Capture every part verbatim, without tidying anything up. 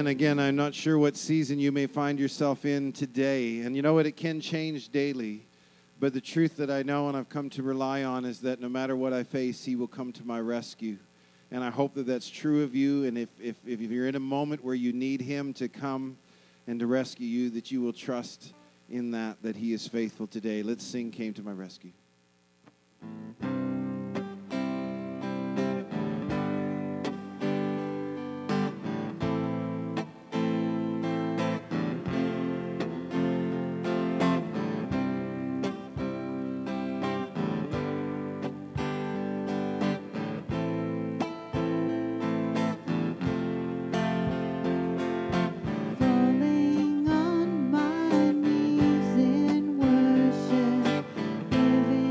Amen. Again, I'm not sure what season you may find yourself in today. And you know what? It can change daily. But the truth that I know and I've come to rely on is that no matter what I face, He will come to my rescue. And I hope that that's true of you. And if, if, if you're in a moment where you need Him to come and to rescue you, that you will trust in that, that He is faithful today. Let's sing Came to My Rescue. Falling on my knees in worship, giving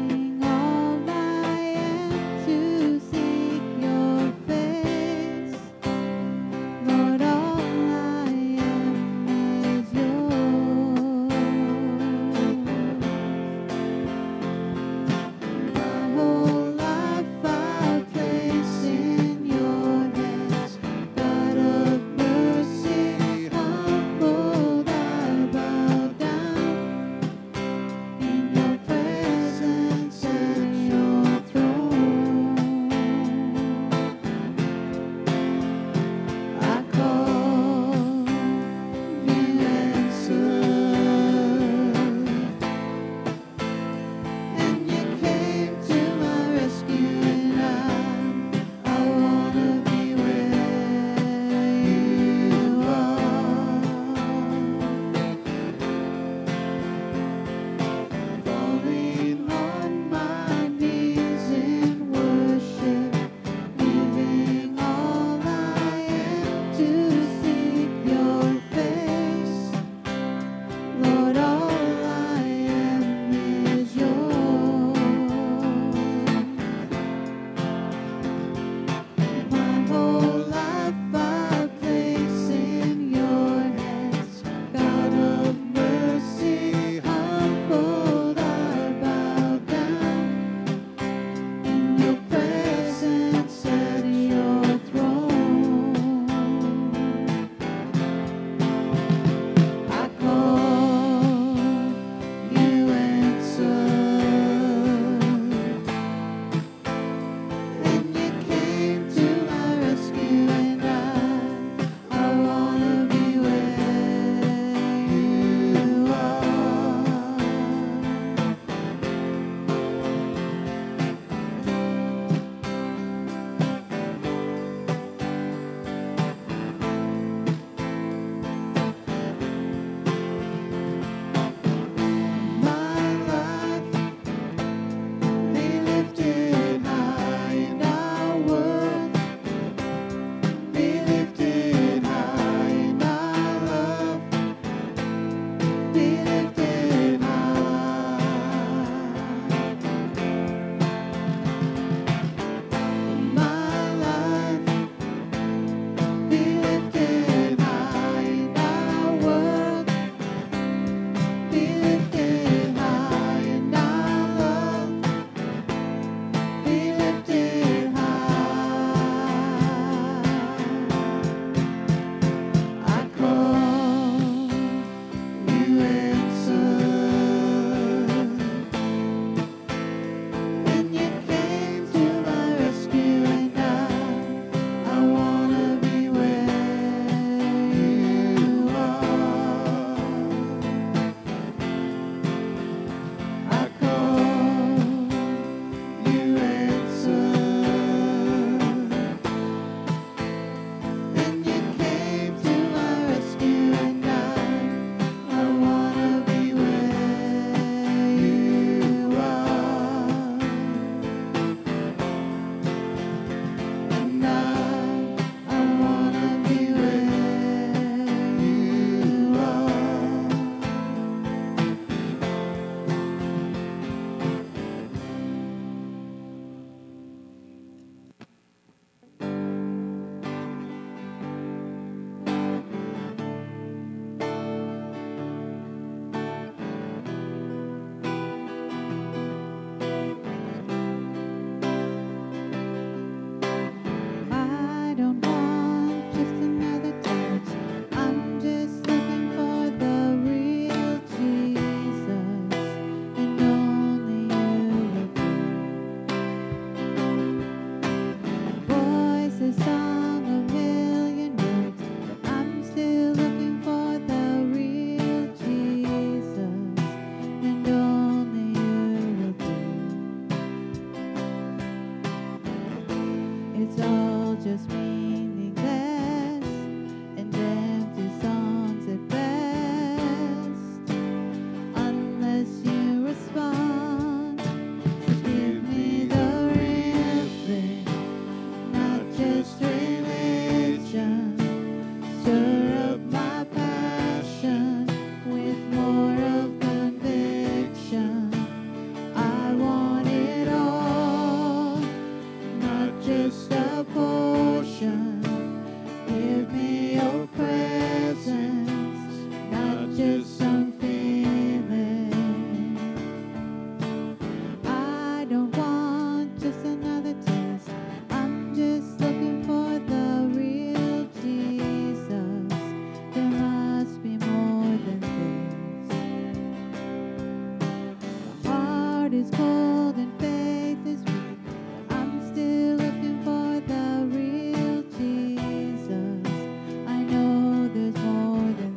is cold and faith is weak, but I'm still looking for the real Jesus. I know there's more than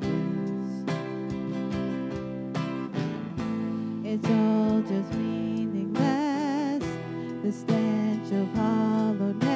this. It's all just meaningless, the stench of hollowness,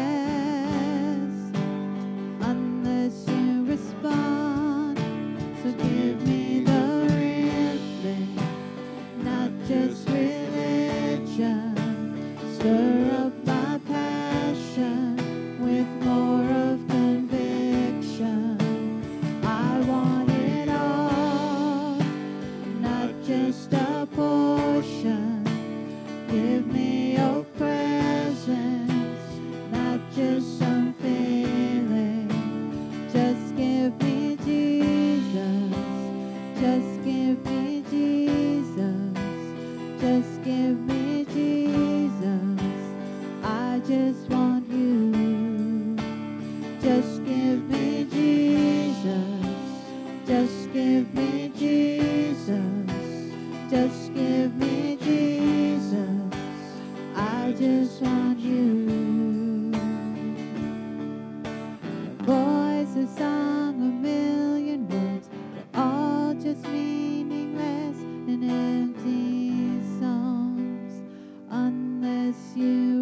unless you respond. So give me the real thing, not just religion. Stir up my passion with more of conviction. I want it all, not just a portion. Give me your presence, not just some feeling. Just give me Jesus. Just give me Jesus. Just give me Jesus. I just want you. Just give me Jesus. Just give me Jesus. Just give me Jesus. I just want you. My voice has sung a million words, they're all just meaningless and empty songs, unless you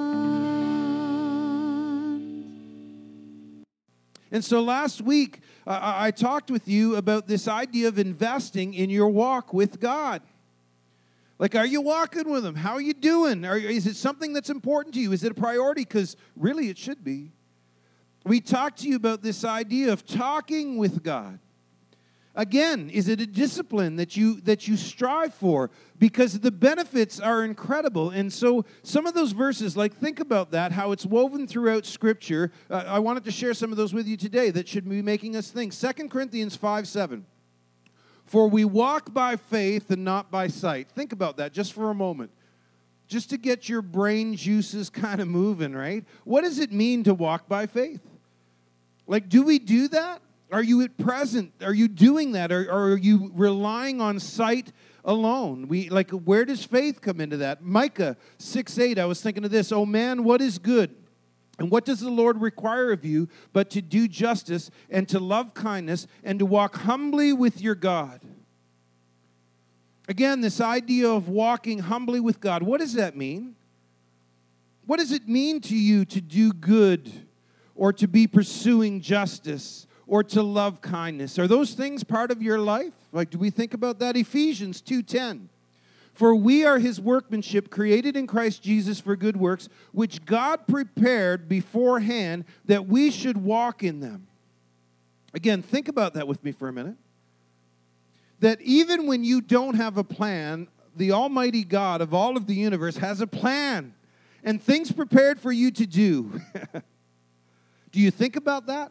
respond. And so last week, uh, I I talked with you about this idea of investing in your walk with God. Like, are you walking with Him? How are you doing? Are, is it something that's important to you? Is it a priority? Because really it should be. We talked to you about this idea of talking with God. Again, is it a discipline that you that you strive for? Because the benefits are incredible. And so some of those verses, like think about that, how it's woven throughout Scripture. Uh, I wanted to share some of those with you today that should be making us think. Second Corinthians five seven. For we walk by faith and not by sight. Think about that just for a moment. Just to get your brain juices kind of moving, right? What does it mean to walk by faith? Like, do we do that? Are you at present? Are you doing that? Or, or are you relying on sight alone? We like, where does faith come into that? Micah six eight, I was thinking of this. Oh man, what is good? And what does the Lord require of you but to do justice and to love kindness and to walk humbly with your God? Again, this idea of walking humbly with God, what does that mean? What does it mean to you to do good or to be pursuing justice or to love kindness? Are those things part of your life? Like, do we think about that? Ephesians two ten. For we are His workmanship, created in Christ Jesus for good works, which God prepared beforehand that we should walk in them. Again, think about that with me for a minute. That even when you don't have a plan, the Almighty God of all of the universe has a plan and things prepared for you to do. Do you think about that?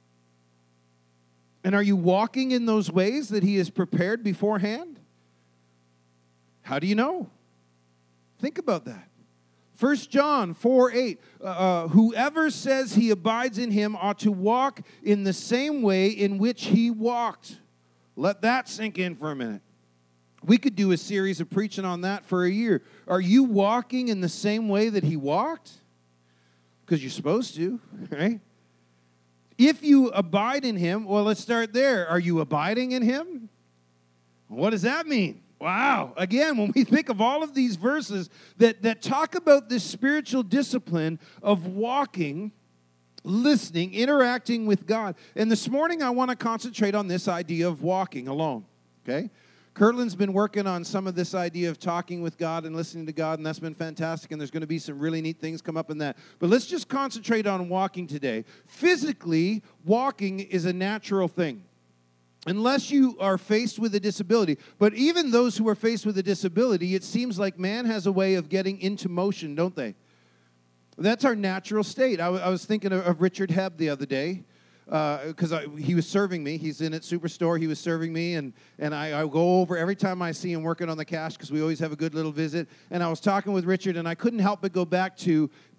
And are you walking in those ways that He has prepared beforehand? How do you know? Think about that. First John four eight, uh, whoever says he abides in Him ought to walk in the same way in which He walked. Let that sink in for a minute. We could do a series of preaching on that for a year. Are you walking in the same way that He walked? Because you're supposed to, right? If you abide in Him, well, let's start there. Are you abiding in Him? What does that mean? Wow. Again, when we think of all of these verses that, that talk about this spiritual discipline of walking, listening, interacting with God. And this morning I want to concentrate on this idea of walking alone, okay? Kirtland's been working on some of this idea of talking with God and listening to God, and that's been fantastic, and there's going to be some really neat things come up in that. But let's just concentrate on walking today. Physically, walking is a natural thing, unless you are faced with a disability. But even those who are faced with a disability, it seems like man has a way of getting into motion, don't they? That's our natural state. I, w- I was thinking of, of Richard Hebb the other day, because uh, he was serving me. He's in at Superstore. He was serving me, and, and I, I go over every time I see him working on the cash, because we always have a good little visit. And I was talking with Richard, and I couldn't help but go back to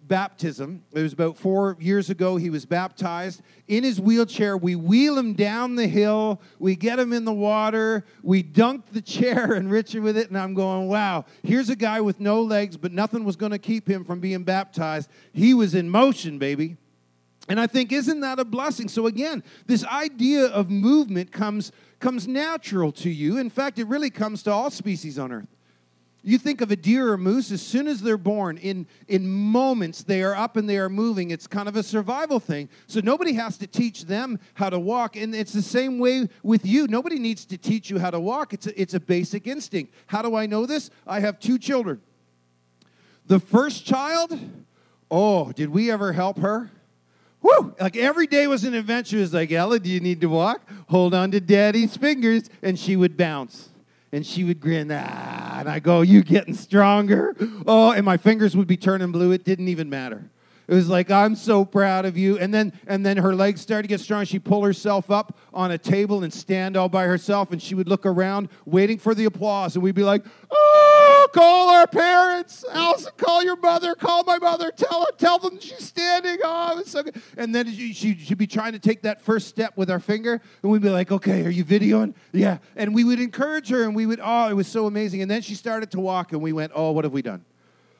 baptism. It was about four years ago. He was baptized. In his wheelchair, we wheel him down the hill. We get him in the water. We dunk the chair and Richard with it. And I'm going, wow, here's a guy with no legs, but nothing was going to keep him from being baptized. He was in motion, baby. And I think, isn't that a blessing? So again, this idea of movement comes, comes natural to you. In fact, it really comes to all species on earth. You think of a deer or a moose, as soon as they're born, in, in moments, they are up and they are moving. It's kind of a survival thing. So nobody has to teach them how to walk. And it's the same way with you. Nobody needs to teach you how to walk. It's a, it's a basic instinct. How do I know this? I have two children. The first child, oh, did we ever help her? Woo! Like every day was an adventure. It was like, Ella, do you need to walk? Hold on to Daddy's fingers. And she would bounce. And she would grin, ah, and I go, you getting stronger? Oh, and my fingers would be turning blue. It didn't even matter. It was like, I'm so proud of you. And then and then her legs started to get strong. She'd pull herself up on a table and stand all by herself, and she would look around, waiting for the applause. And we'd be like, oh, call our parents. Allison, call your mother. Call my mother. Tell her, tell them she's standing. Oh, it's so good. And then she, she, she'd be trying to take that first step with our finger, and we'd be like, okay, are you videoing? Yeah. And we would encourage her, and we would, oh, it was so amazing. And then she started to walk, and we went, oh, what have we done?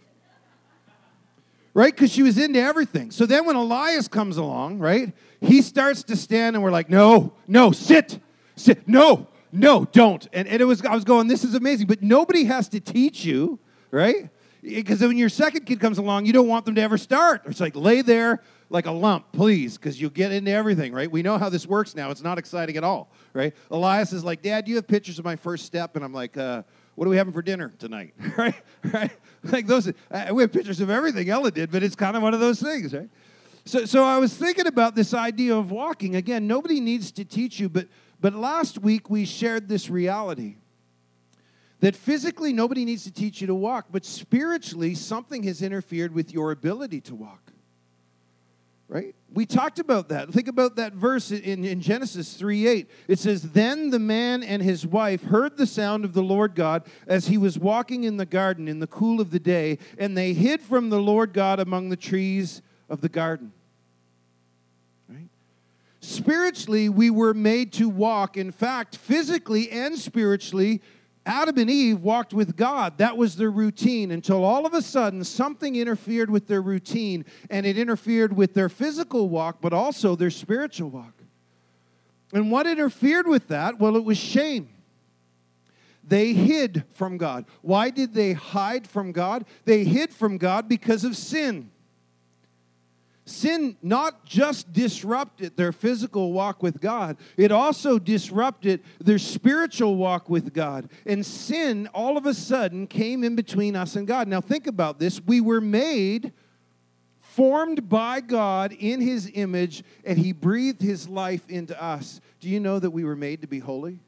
Right? Because she was into everything. So then when Elias comes along, right, he starts to stand, and we're like, no, no, sit, sit, no, no, don't. And, and it was, I was going, this is amazing. But nobody has to teach you, right? Because when your second kid comes along, you don't want them to ever start. It's like, lay there like a lump, please, because you'll get into everything, right? We know how this works now. It's not exciting at all, right? Elias is like, Dad, do you have pictures of my first step? And I'm like, uh, what are we having for dinner tonight? right? Right? Like those, uh, we have pictures of everything Ella did, but it's kind of one of those things, right? So, so I was thinking about this idea of walking. Again, nobody needs to teach you, but but last week we shared this reality that physically nobody needs to teach you to walk, but spiritually something has interfered with your ability to walk. Right? We talked about that. Think about that verse in, in Genesis three eight. It says, then the man and his wife heard the sound of the Lord God as he was walking in the garden in the cool of the day, and they hid from the Lord God among the trees of the garden. Right? Spiritually, we were made to walk. In fact, physically and spiritually, Adam and Eve walked with God. That was their routine until all of a sudden something interfered with their routine, and it interfered with their physical walk, but also their spiritual walk. And what interfered with that? Well, it was shame. They hid from God. Why did they hide from God? They hid from God because of sin. Sin not just disrupted their physical walk with God, it also disrupted their spiritual walk with God. And sin, all of a sudden, came in between us and God. Now think about this. We were made, formed by God in His image, and He breathed His life into us. Do you know that we were made to be holy?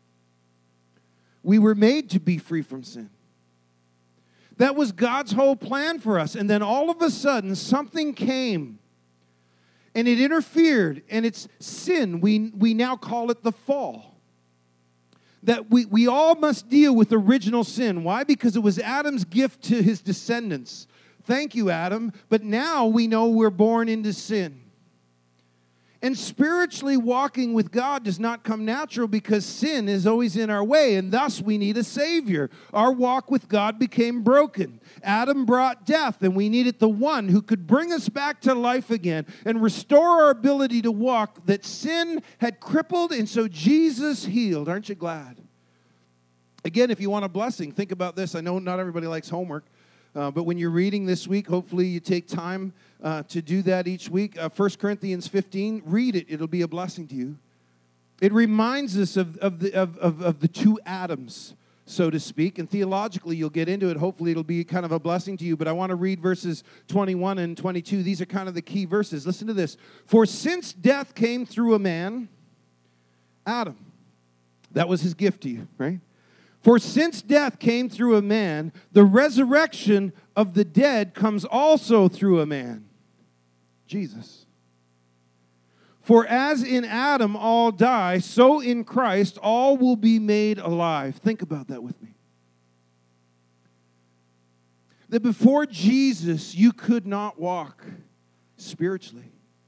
We were made to be free from sin. That was God's whole plan for us. And then all of a sudden, something came. And it interfered. And it's sin. We, we now call it the fall. That we, we all must deal with original sin. Why? Because it was Adam's gift to his descendants. Thank you, Adam. But now we know we're born into sin. And spiritually walking with God does not come natural because sin is always in our way, and thus we need a Savior. Our walk with God became broken. Adam brought death, and we needed the one who could bring us back to life again and restore our ability to walk that sin had crippled, and so Jesus healed. Aren't you glad? Again, if you want a blessing, think about this. I know not everybody likes homework. Uh, but when you're reading this week, hopefully you take time uh, to do that each week. Uh, First Corinthians fifteen, read it. It'll be a blessing to you. It reminds us of, of, the, of, of, of the two Adams, so to speak. And theologically, you'll get into it. Hopefully it'll be kind of a blessing to you. But I want to read verses twenty-one and twenty-two. These are kind of the key verses. Listen to this. For since death came through a man, Adam, that was his gift to you, right? For since death came through a man, the resurrection of the dead comes also through a man, Jesus. For as in Adam all die, so in Christ all will be made alive. Think about that with me. that before Jesus, you could not walk spiritually.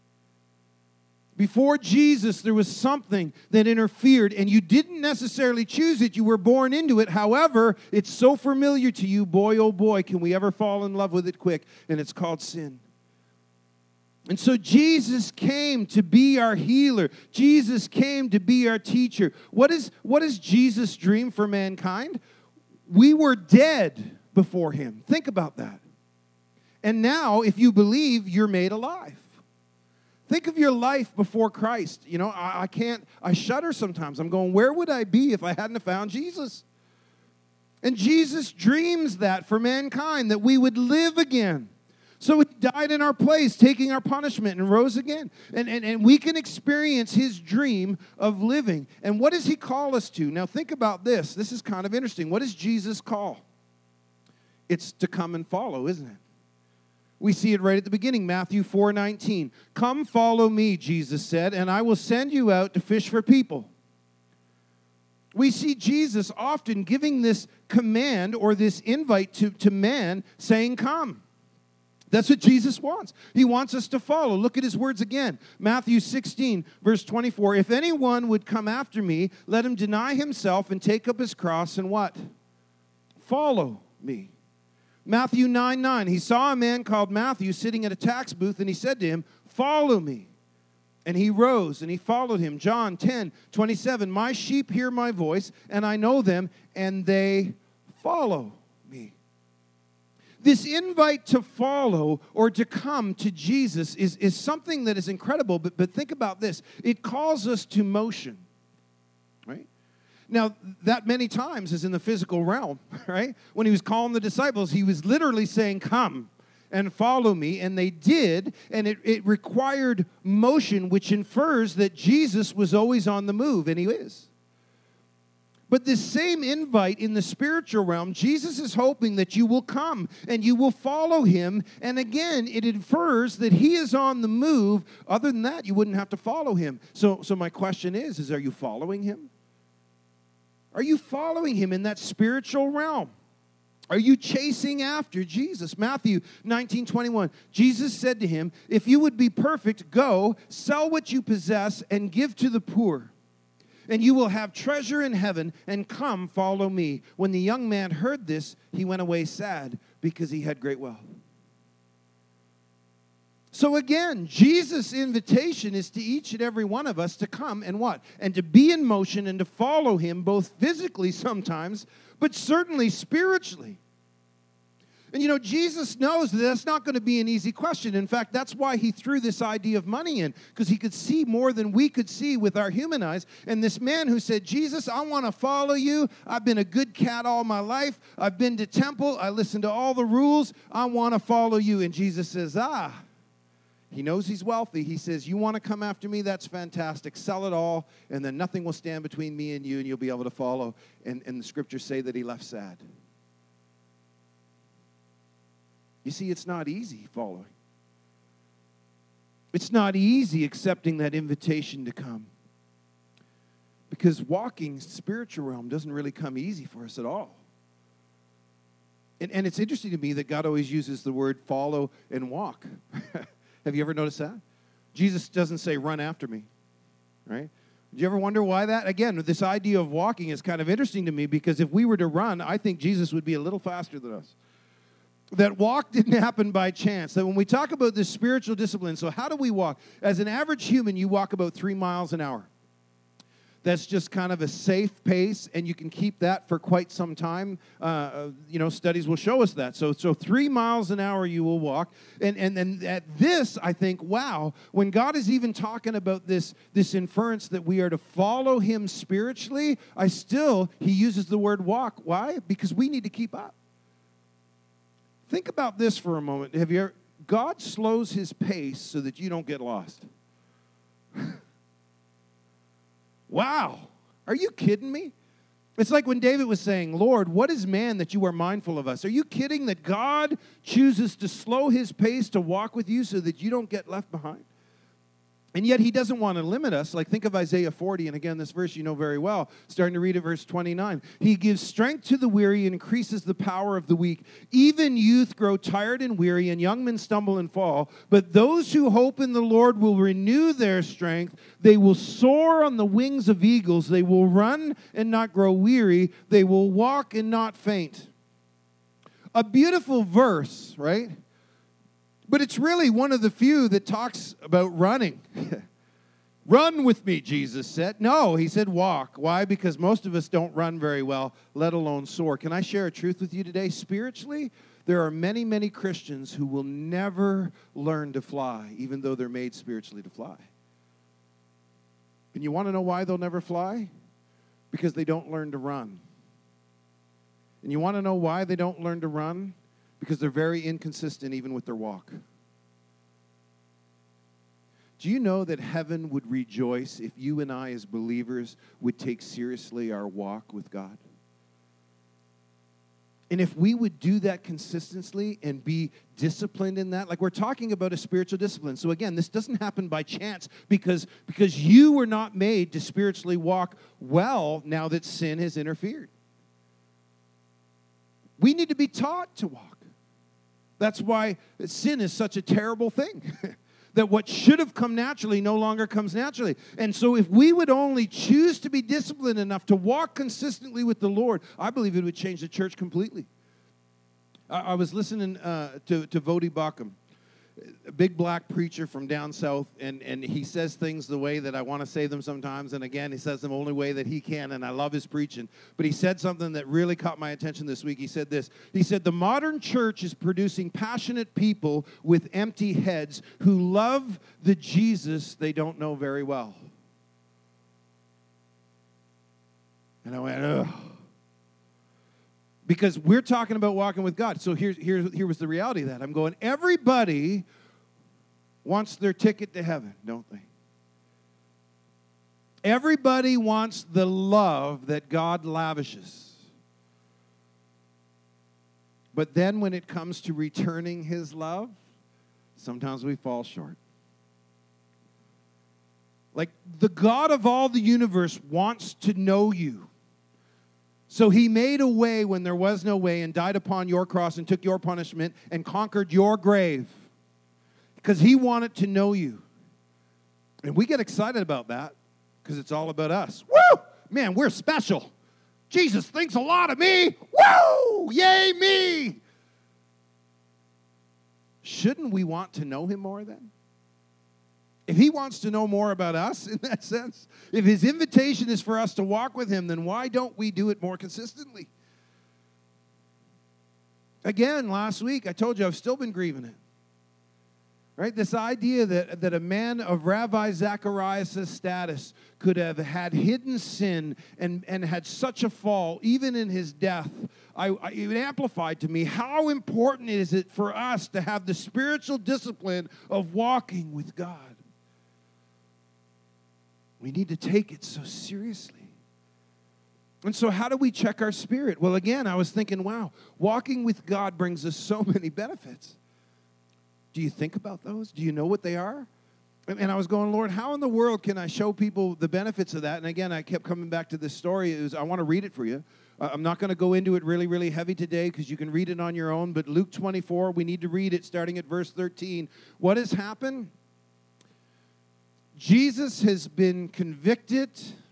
Before Jesus, there was something that interfered, and you didn't necessarily choose it. You were born into it. However, it's so familiar to you, boy, oh boy, can we ever fall in love with it quick, and it's called sin. And so Jesus came to be our healer. Jesus came to be our teacher. What is, what is Jesus' dream for mankind? We were dead before him. Think about that. And now, if you believe, you're made alive. Think of your life before Christ. You know, I, I can't, I shudder sometimes. I'm going, where would I be if I hadn't have found Jesus? And Jesus dreams that for mankind, that we would live again. So he died in our place, taking our punishment, and rose again. And, and, and we can experience his dream of living. And what does he call us to? Now think about this. This is kind of interesting. What does Jesus call? It's to come and follow, isn't it? We see it right at the beginning, Matthew four nineteen. Come follow me, Jesus said, and I will send you out to fish for people. We see Jesus often giving this command or this invite to, to man saying, come. That's what Jesus wants. He wants us to follow. Look at his words again. Matthew sixteen, verse twenty-four. If anyone would come after me, let him deny himself and take up his cross and what? Follow me. Matthew nine nine, he saw a man called Matthew sitting at a tax booth, and he said to him, follow me. And he rose, and he followed him. John ten twenty-seven, my sheep hear my voice, and I know them, and they follow me. This invite to follow or to come to Jesus is, is something that is incredible, but, but think about this. It calls us to motion, right? Now, that many times is in the physical realm, right? When he was calling the disciples, he was literally saying, come and follow me. And they did, and it, it required motion, which infers that Jesus was always on the move, and he is. But this same invite in the spiritual realm, Jesus is hoping that you will come and you will follow him. And again, it infers that he is on the move. Other than that, you wouldn't have to follow him. So, so my question is, is are you following him? Are you following him in that spiritual realm? Are you chasing after Jesus? Matthew nineteen twenty-one. Jesus said to him, if you would be perfect, go, sell what you possess, and give to the poor. And you will have treasure in heaven, and come, follow me. When the young man heard this, he went away sad because he had great wealth. So again, Jesus' invitation is to each and every one of us to come and what? And to be in motion and to follow him, both physically sometimes, but certainly spiritually. And you know, Jesus knows that that's not going to be an easy question. In fact, that's why he threw this idea of money in, because he could see more than we could see with our human eyes. And this man who said, Jesus, I want to follow you. I've been a good cat all my life. I've been to temple. I listened to all the rules. I want to follow you. And Jesus says, ah, he knows he's wealthy. He says, you want to come after me? That's fantastic. Sell it all, and then nothing will stand between me and you, and you'll be able to follow. And, and the scriptures say that he left sad. You see, it's not easy following. It's not easy accepting that invitation to come. Because walking spiritual realm doesn't really come easy for us at all. And, and it's interesting to me that God always uses the word follow and walk. Have you ever noticed that? Jesus doesn't say, run after me, right? Do you ever wonder why that? Again, this idea of walking is kind of interesting to me, because if we were to run, I think Jesus would be a little faster than us. That walk didn't happen by chance. That when we talk about this spiritual discipline, so how do we walk? As an average human, you walk about three miles an hour. That's just kind of a safe pace, and you can keep that for quite some time. Uh, you know, studies will show us that. So, so three miles an hour you will walk. And and then at this, I think, wow, when God is even talking about this, this inference that we are to follow him spiritually, I still, he uses the word walk. Why? Because we need to keep up. Think about this for a moment. Have you ever, God slows his pace so that you don't get lost. Wow. Are you kidding me? It's like when David was saying, Lord, what is man that you are mindful of us? Are you kidding that God chooses to slow his pace to walk with you so that you don't get left behind? And yet he doesn't want to limit us. Like, think of Isaiah forty, and again, this verse you know very well, starting to read at verse twenty-nine. He gives strength to the weary and increases the power of the weak. Even youth grow tired and weary, and young men stumble and fall. But those who hope in the Lord will renew their strength. They will soar on the wings of eagles. They will run and not grow weary. They will walk and not faint. A beautiful verse, right? But it's really one of the few that talks about running. Run with me, Jesus said. No, he said walk. Why? Because most of us don't run very well, let alone soar. Can I share a truth with you today? Spiritually, there are many, many Christians who will never learn to fly, even though they're made spiritually to fly. And you want to know why they'll never fly? Because they don't learn to run. And you want to know why they don't learn to run? Because they're very inconsistent even with their walk. Do you know that heaven would rejoice if you and I as believers would take seriously our walk with God? And if we would do that consistently and be disciplined in that, like we're talking about a spiritual discipline. So again, this doesn't happen by chance because, because you were not made to spiritually walk well now that sin has interfered. We need to be taught to walk. That's why sin is such a terrible thing. That what should have come naturally no longer comes naturally. And so if we would only choose to be disciplined enough to walk consistently with the Lord, I believe it would change the church completely. I, I was listening uh, to, to Vodi Bakum, a big black preacher from down south, and, and he says things the way that I want to say them sometimes. And again, he says them the only way that he can, and I love his preaching. But he said something that really caught my attention this week. He said this. He said, the modern church is producing passionate people with empty heads who love the Jesus they don't know very well. And I went, ugh. Because we're talking about walking with God. So here's, here's, here was the reality of that. I'm going, everybody wants their ticket to heaven, don't they? Everybody wants the love that God lavishes. But then when it comes to returning his love, sometimes we fall short. Like the God of all the universe wants to know you. So he made a way when there was no way and died upon your cross and took your punishment and conquered your grave because he wanted to know you. And we get excited about that because it's all about us. Woo! Man, we're special. Jesus thinks a lot of me. Woo! Yay, me! Shouldn't we want to know him more then? If he wants to know more about us in that sense, if his invitation is for us to walk with him, then why don't we do it more consistently? Again, last week, I told you I've still been grieving it. Right? This idea that, that a man of Rabbi Zacharias' status could have had hidden sin and, and had such a fall, even in his death, I, I, it amplified to me how important is it for us to have the spiritual discipline of walking with God. We need to take it so seriously. And so how do we check our spirit? Well, again, I was thinking, wow, walking with God brings us so many benefits. Do you think about those? Do you know what they are? And, and I was going, Lord, how in the world can I show people the benefits of that? And again, I kept coming back to this story. It was, I want to read it for you. Uh, I'm not going to go into it really, really heavy today because you can read it on your own. But Luke twenty-four, we need to read it starting at verse thirteen. What has happened? Jesus has been convicted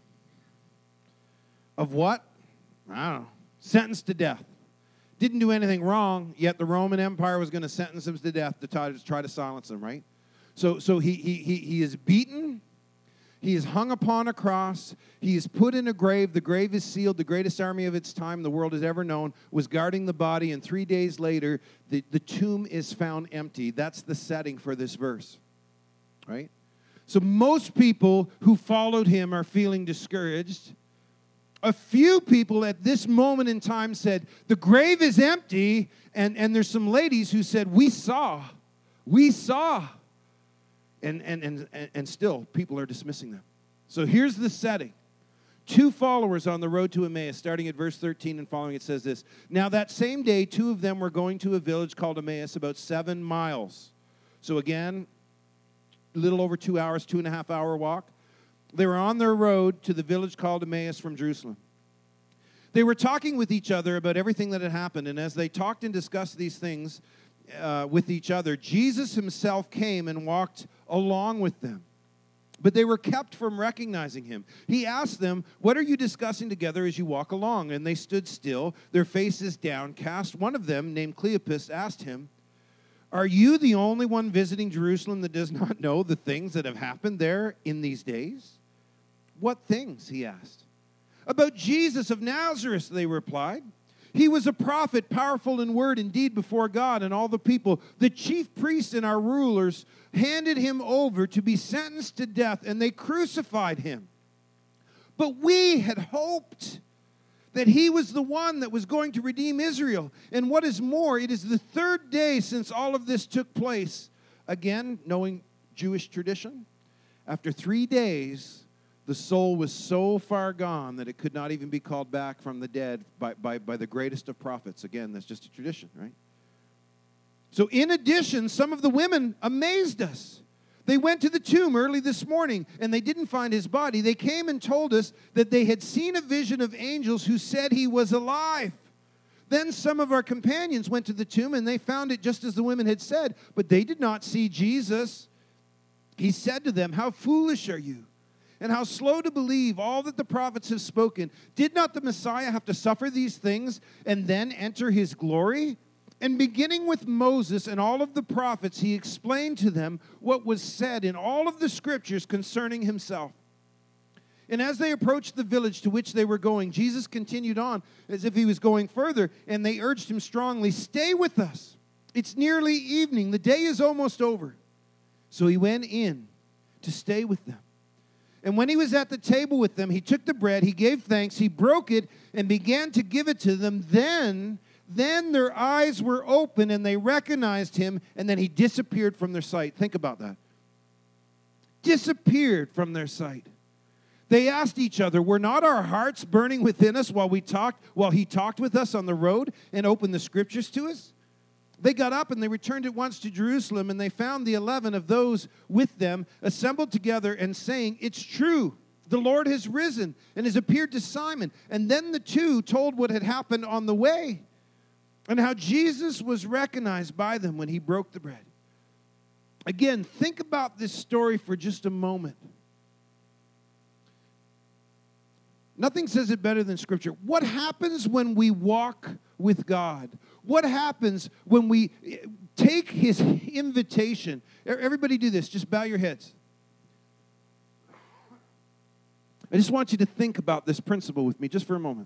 of what? I don't know. Sentenced to death. Didn't do anything wrong, yet the Roman Empire was going to sentence him to death to try to, try to silence him, right? So, so he, he, he, he is beaten. He is hung upon a cross. He is put in a grave. The grave is sealed. The greatest army of its time the world has ever known was guarding the body, and three days later, the, the tomb is found empty. That's the setting for this verse, right? So most people who followed him are feeling discouraged. A few people at this moment in time said, the grave is empty, and, and there's some ladies who said, we saw, we saw. And, and, and, and still, people are dismissing them. So here's the setting. Two followers on the road to Emmaus, starting at verse thirteen and following, it says this. Now that same day, two of them were going to a village called Emmaus, about seven miles. So again, little over two hours, two and a half hour walk. They were on their road to the village called Emmaus from Jerusalem. They were talking with each other about everything that had happened, and as they talked and discussed these things uh, with each other, Jesus himself came and walked along with them. But they were kept from recognizing him. He asked them, "What are you discussing together as you walk along?" And they stood still, their faces downcast. One of them, named Cleopas, asked him, "Are you the only one visiting Jerusalem that does not know the things that have happened there in these days?" "What things?" he asked. "About Jesus of Nazareth," they replied. "He was a prophet, powerful in word and deed before God and all the people. The chief priests and our rulers handed him over to be sentenced to death, and they crucified him. But we had hoped that he was the one that was going to redeem Israel. And what is more, it is the third day since all of this took place." Again, knowing Jewish tradition, after three days, the soul was so far gone that it could not even be called back from the dead by, by, by the greatest of prophets. Again, that's just a tradition, right? So in addition, some of the women amazed us. They went to the tomb early this morning, and they didn't find his body. They came and told us that they had seen a vision of angels who said he was alive. Then some of our companions went to the tomb, and they found it just as the women had said, but they did not see Jesus. He said to them, "How foolish are you? And how slow to believe all that the prophets have spoken. Did not the Messiah have to suffer these things and then enter his glory?" And beginning with Moses and all of the prophets, he explained to them what was said in all of the scriptures concerning himself. And as they approached the village to which they were going, Jesus continued on as if he was going further, and they urged him strongly, "Stay with us. It's nearly evening. The day is almost over." So he went in to stay with them. And when he was at the table with them, he took the bread, he gave thanks, he broke it, and began to give it to them. Then, then their eyes were open, and they recognized him, and then he disappeared from their sight. Think about that. Disappeared from their sight. They asked each other, "Were not our hearts burning within us while we talked, while he talked with us on the road and opened the scriptures to us?" They got up and they returned at once to Jerusalem, and they found the eleven of those with them assembled together and saying, "It's true, the Lord has risen and has appeared to Simon." And then the two told what had happened on the way and how Jesus was recognized by them when he broke the bread. Again, think about this story for just a moment. Nothing says it better than Scripture. What happens when we walk with God? What happens when we take his invitation? Everybody do this. Just bow your heads. I just want you to think about this principle with me just for a moment.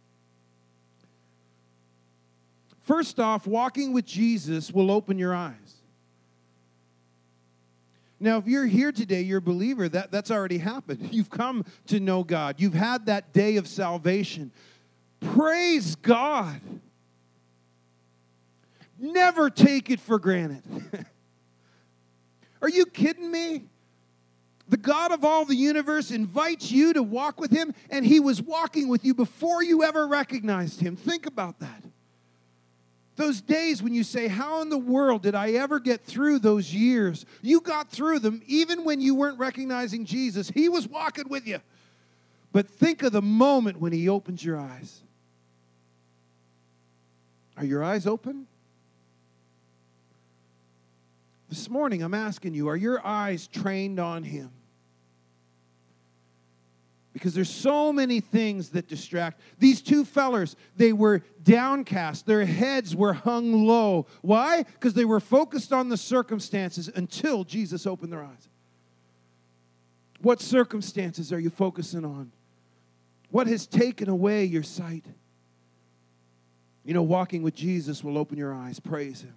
First off, walking with Jesus will open your eyes. Now, if you're here today, you're a believer, that, that's already happened. You've come to know God. You've had that day of salvation. Praise God. Never take it for granted. Are you kidding me? The God of all the universe invites you to walk with him, and he was walking with you before you ever recognized him. Think about that. Those days when you say, "How in the world did I ever get through those years?" You got through them even when you weren't recognizing Jesus. He was walking with you. But think of the moment when he opens your eyes. Are your eyes open? This morning I'm asking you, are your eyes trained on him? Because there's so many things that distract. These two fellers, they were downcast. Their heads were hung low. Why? Because they were focused on the circumstances until Jesus opened their eyes. What circumstances are you focusing on? What has taken away your sight? You know, walking with Jesus will open your eyes. Praise him.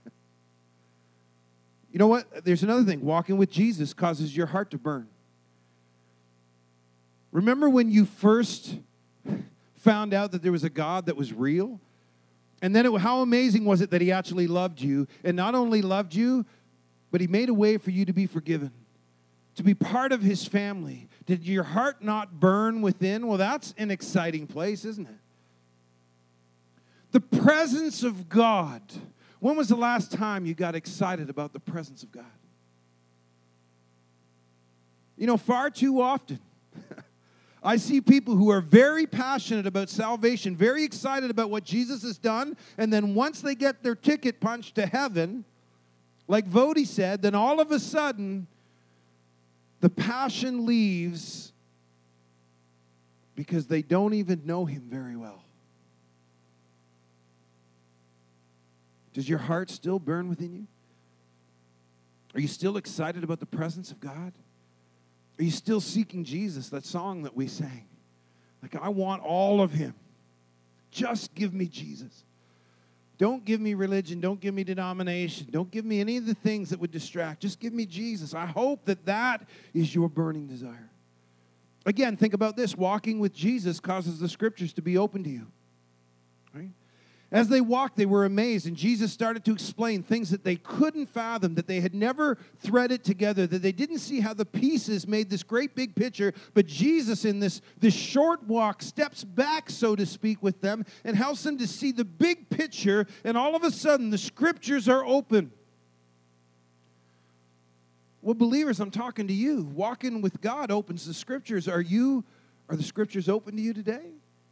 You know what? There's another thing. Walking with Jesus causes your heart to burn. Remember when you first found out that there was a God that was real? And then it, how amazing was it that he actually loved you? And not only loved you, but he made a way for you to be forgiven, to be part of his family. Did your heart not burn within? Well, that's an exciting place, isn't it? The presence of God. When was the last time you got excited about the presence of God? You know, far too often, I see people who are very passionate about salvation, very excited about what Jesus has done, and then once they get their ticket punched to heaven, like Vodi said, then all of a sudden, the passion leaves because they don't even know him very well. Does your heart still burn within you? Are you still excited about the presence of God? Are you still seeking Jesus, that song that we sang? Like, I want all of him. Just give me Jesus. Don't give me religion. Don't give me denomination. Don't give me any of the things that would distract. Just give me Jesus. I hope that that is your burning desire. Again, think about this. Walking with Jesus causes the scriptures to be open to you. Right? As they walked, they were amazed, and Jesus started to explain things that they couldn't fathom, that they had never threaded together, that they didn't see how the pieces made this great big picture, but Jesus in this, this short walk steps back, so to speak, with them and helps them to see the big picture, and all of a sudden the scriptures are open. Well, believers, I'm talking to you. Walking with God opens the scriptures. Are you, are the scriptures open to you today?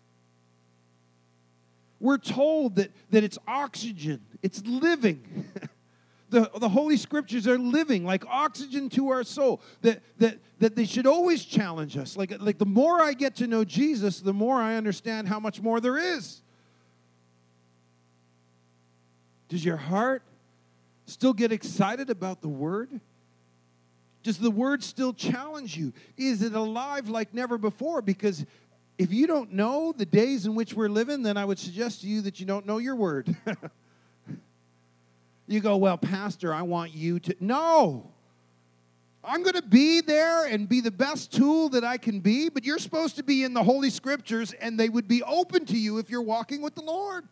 We're told that, that it's oxygen. It's living. the, the Holy Scriptures are living, like oxygen to our soul. That, that, that they should always challenge us. Like, like the more I get to know Jesus, the more I understand how much more there is. Does your heart still get excited about the Word? Does the Word still challenge you? Is it alive like never before? Because if you don't know the days in which we're living, then I would suggest to you that you don't know your Word. You go, well, Pastor, I want you to. No. I'm going to be there and be the best tool that I can be, but you're supposed to be in the Holy Scriptures, and they would be open to you if you're walking with the Lord.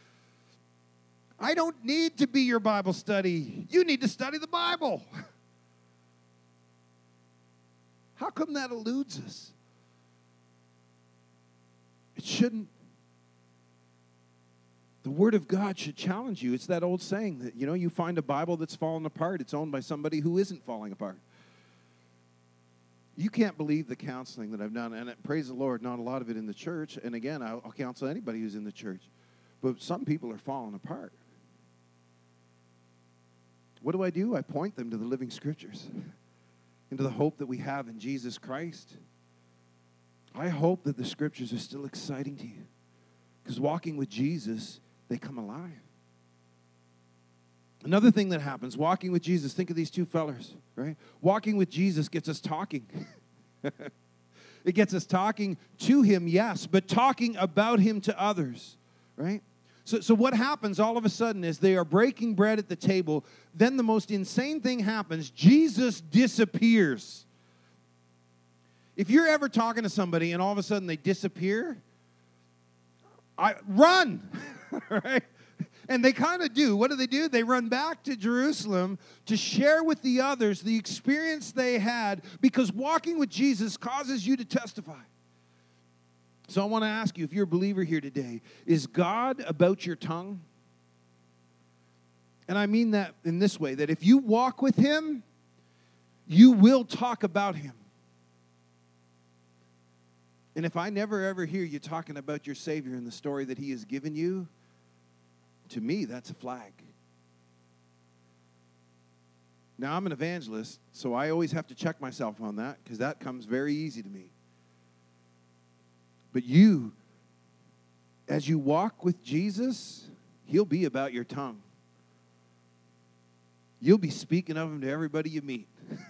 I don't need to be your Bible study. You need to study the Bible. How come that eludes us? It shouldn't. The Word of God should challenge you. It's that old saying that, you know, you find a Bible that's fallen apart, it's owned by somebody who isn't falling apart. You can't believe the counseling that I've done, and it, praise the Lord, not a lot of it in the church. And again, I'll, I'll counsel anybody who's in the church. But some people are falling apart. What do I do? I point them to the living Scriptures, into the hope that we have in Jesus Christ. I hope that the Scriptures are still exciting to you, because walking with Jesus, they come alive. Another thing that happens, walking with Jesus, think of these two fellers, right? Walking with Jesus gets us talking. It gets us talking to him, yes, but talking about him to others, right? So, so what happens all of a sudden is they are breaking bread at the table. Then the most insane thing happens. Jesus disappears. If you're ever talking to somebody and all of a sudden they disappear, I run, right? And they kind of do. What do they do? They run back to Jerusalem to share with the others the experience they had, because walking with Jesus causes you to testify. So I want to ask you, if you're a believer here today, is God about your tongue? And I mean that in this way, that if you walk with him, you will talk about him. And if I never ever hear you talking about your Savior and the story that he has given you, to me, that's a flag. Now, I'm an evangelist, so I always have to check myself on that, because that comes very easy to me. But you, as you walk with Jesus, he'll be about your tongue. You'll be speaking of him to everybody you meet.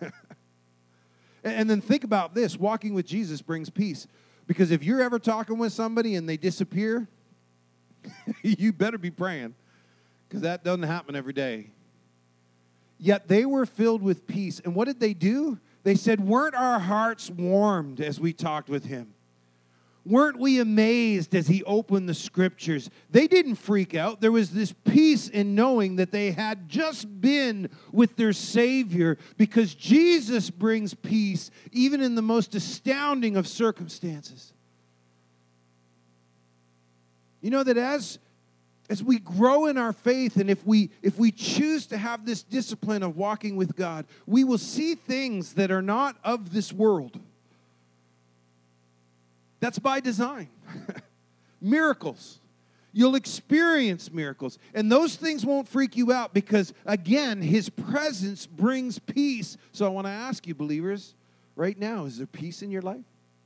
And then think about this. Walking with Jesus brings peace. Because if you're ever talking with somebody and they disappear, you better be praying, because that doesn't happen every day. Yet they were filled with peace. And what did they do? They said, weren't our hearts warmed as we talked with him? Weren't we amazed as he opened the Scriptures? They didn't freak out. There was this peace in knowing that they had just been with their Savior, because Jesus brings peace even in the most astounding of circumstances. You know that as, as we grow in our faith, and if we if we choose to have this discipline of walking with God, we will see things that are not of this world. That's by design. Miracles. You'll experience miracles. And those things won't freak you out because, again, His presence brings peace. So I want to ask you, believers, right now, is there peace in your life?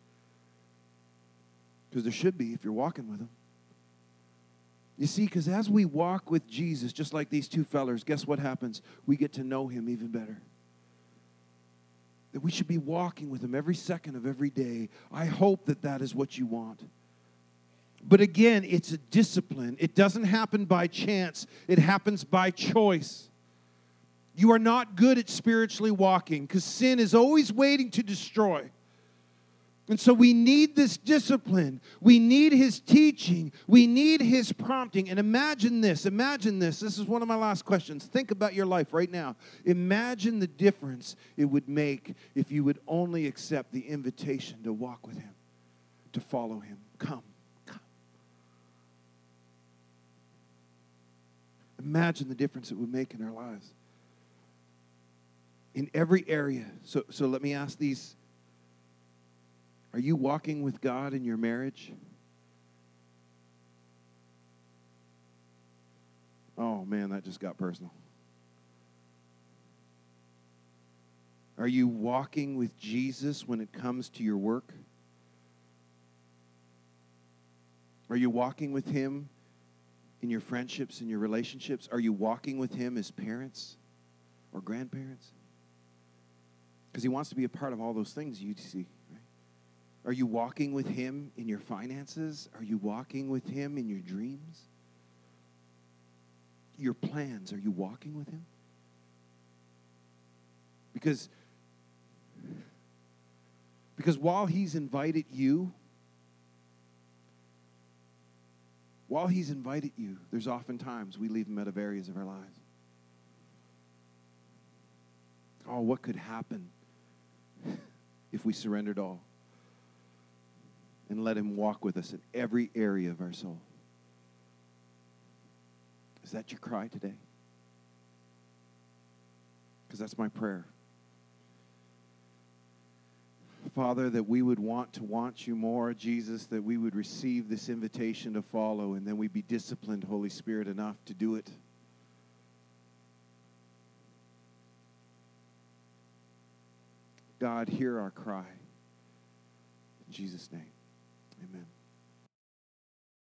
Because there should be if you're walking with Him. You see, because as we walk with Jesus, just like these two fellers, guess what happens? We get to know Him even better. That we should be walking with Him every second of every day. I hope that that is what you want. But again, it's a discipline. It doesn't happen by chance. It happens by choice. You are not good at spiritually walking because sin is always waiting to destroy. And so we need this discipline. We need His teaching. We need His prompting. And imagine this. Imagine this. This is one of my last questions. Think about your life right now. Imagine the difference it would make if you would only accept the invitation to walk with Him, to follow Him. Come. Imagine the difference it would make in our lives. In every area. So, so let me ask these. Are you walking with God in your marriage? Oh, man, that just got personal. Are you walking with Jesus when it comes to your work? Are you walking with Him in your friendships, in your relationships? Are you walking with Him as parents or grandparents? Because He wants to be a part of all those things you see, right? Are you walking with Him in your finances? Are you walking with Him in your dreams? Your plans, are you walking with Him? Because, because while He's invited you, While He's invited you, there's often times we leave Him out of areas of our lives. Oh, what could happen if we surrendered all and let Him walk with us in every area of our soul? Is that your cry today? Because that's my prayer. Father, that we would want to want You more, Jesus, that we would receive this invitation to follow, and then we'd be disciplined, Holy Spirit, enough to do it. God, hear our cry. In Jesus' name, amen.